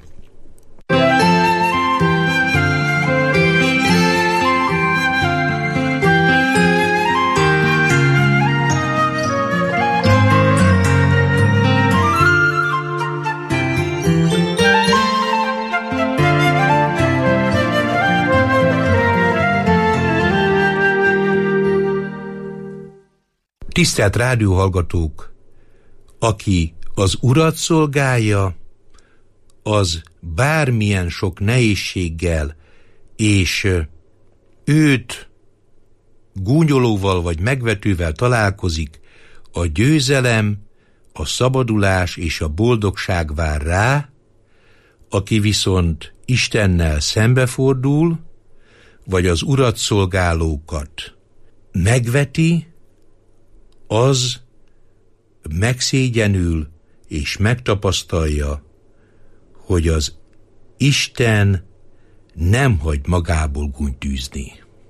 Tisztelt rádióhallgatók, aki az Urat szolgálja, az bármilyen sok nehézséggel és őt gúnyolóval vagy megvetővel találkozik, a győzelem, a szabadulás és a boldogság vár rá, aki viszont Istennel szembefordul, vagy az Urat szolgálókat megveti, az megszégyenül és megtapasztalja, hogy az Isten nem hagy magából gúnytűzni.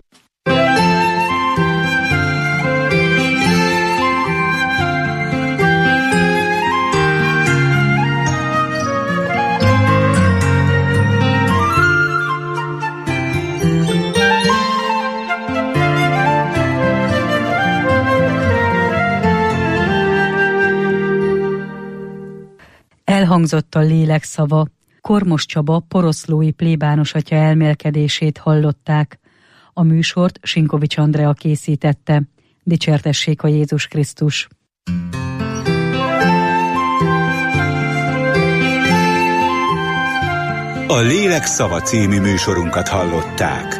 Elhangzott a lélek szava. Kormos Csaba poroszlói plébános atya elmélkedését hallották. A műsort Sinkovics Andrea készítette. Dicsértessék a Jézus Krisztus! A Lélek szava című műsorunkat hallották.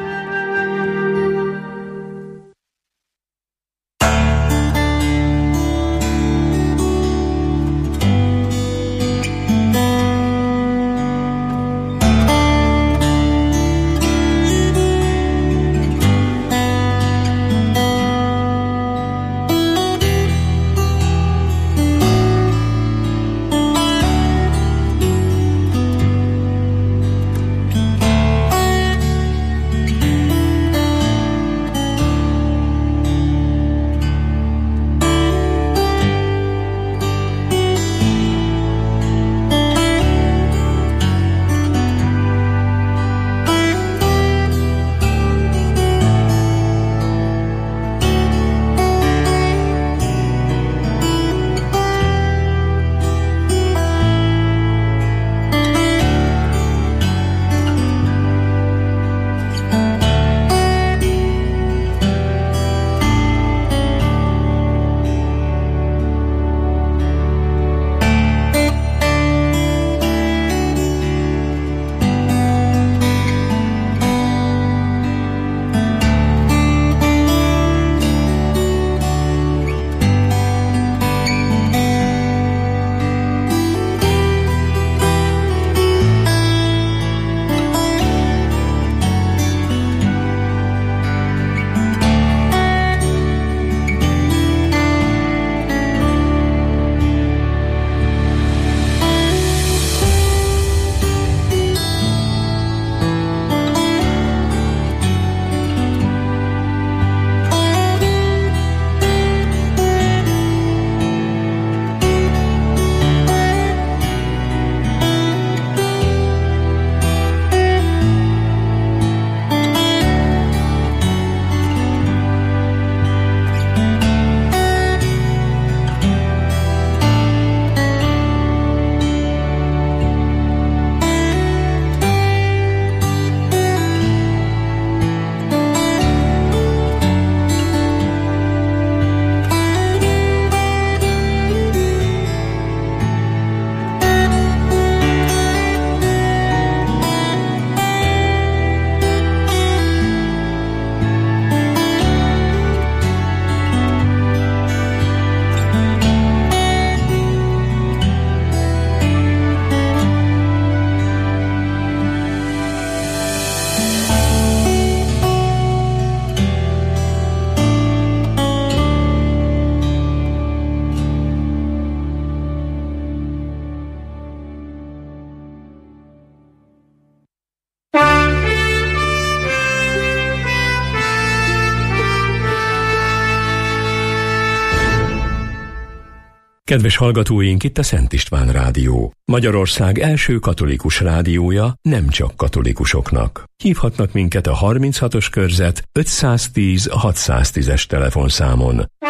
Kedves hallgatóink, itt a Szent István Rádió. Magyarország első katolikus rádiója nem csak katolikusoknak. Hívhatnak minket a 36-os körzet 510-610-es telefonszámon.